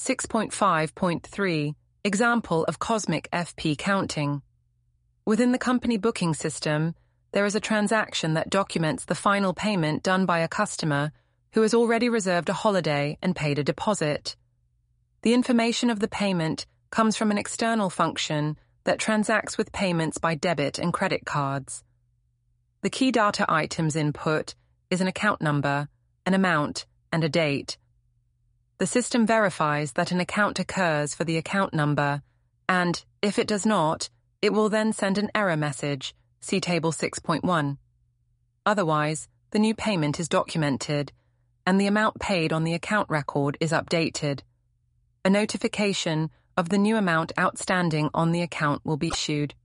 6.5.3 Example of Cosmic FP Counting. Within the company booking system, there is a transaction that documents the final payment done by a customer who has already reserved a holiday and paid a deposit. The information of the payment comes from an external function that transacts with payments by debit and credit cards. The key data items input is an account number, an amount, and a date. The system verifies that an account occurs for the account number, and, if it does not, it will then send an error message, see Table 6.1. Otherwise, the new payment is documented, and the amount paid on the account record is updated. A notification of the new amount outstanding on the account will be issued.